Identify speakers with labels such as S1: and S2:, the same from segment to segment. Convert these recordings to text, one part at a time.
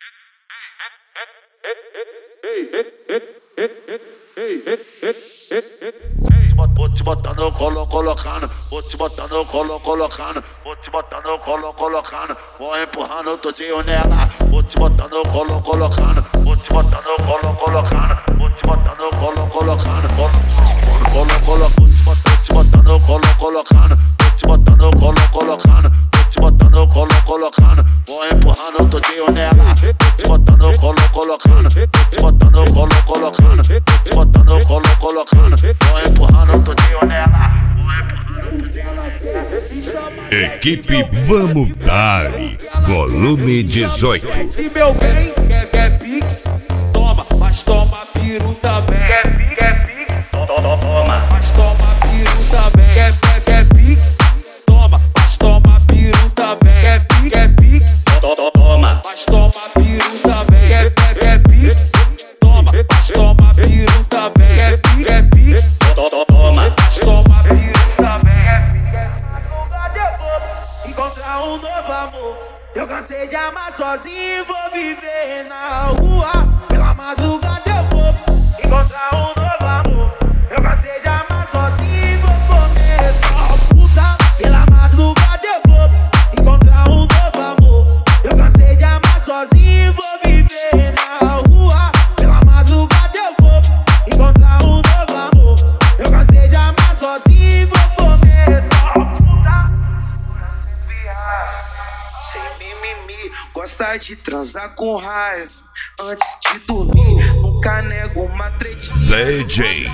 S1: Vou te botar no colo, colocando. Vou te botar no colo, colocando. Vou te botar no colo, colocando. Vou empurrando tudinho nela. Vou te botar no colo, colocando. Vou te botar no colo, colocando. Vou te botar no colo, colocando. Colo, colo, vou te botar no colo, colocando. Vou te botar no colo, colocando. Vou te botar no colo, colocando. Vou empurrando tudinho nela. Vou te botar no colo, colocando. Vou te botar no colo, colocando. Vou te botar no colo, colocando. Vou empurrando tudinho nela.
S2: Equipe Vamos Dali, volume 18.
S3: E meu bem, quer pix? Toma, mas toma piru também. Quer pix? Toma, mas toma piru também. Quer pix? Toma, mas toma piru também. Quer pix? Toma, mas toma piru também. Quer pix? Toma, mas toma piru também. Quer pix? Toma, mas toma piru também. Encontrar um novo amor. Eu cansei de amar sozinho, vou viver na rua. Pela madrugada eu vou encontrar um novo amor. Eu cansei de amar sozinho, vou comer só puta. Pela madrugada eu vou encontrar um novo amor. Eu cansei de amar sozinho, vou viver na rua. Pela madrugada eu vou encontrar um novo amor. Eu cansei de amar sozinho, vou comer só puta. Sem mimimi, gosta de transar com raiva. Antes de dormir, nunca nego uma tretinha.
S2: DJ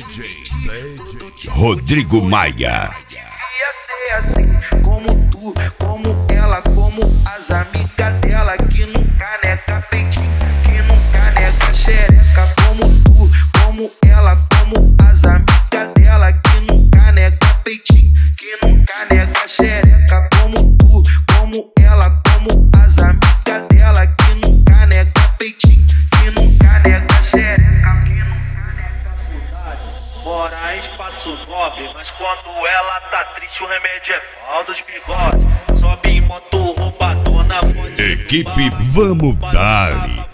S2: Rodrigo Maia.
S3: Ia ser assim, como tu, como ela, como as amigas dela. Que nunca nega peitinho, que nunca nega xereca. Como tu, como ela, como as amigas dela. Que nunca nega peitinho, que nunca nega xereca. Como tu, como ela, como as amigas dela. Que nunca nega peitinho, que nunca nega xereca. Que nunca nega pudade. Mora em espaço nobre, mas quando ela tá triste o remédio é pau dos bigodes. Sobe em moto roubadona, pode.
S2: Equipe Vamos Dali,